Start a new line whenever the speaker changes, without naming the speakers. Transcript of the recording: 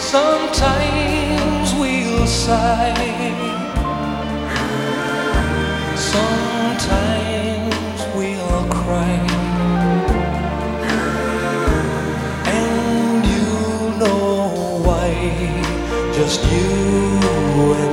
Sometimes we'll sigh, sometimes we'll cry, and you know why, just you and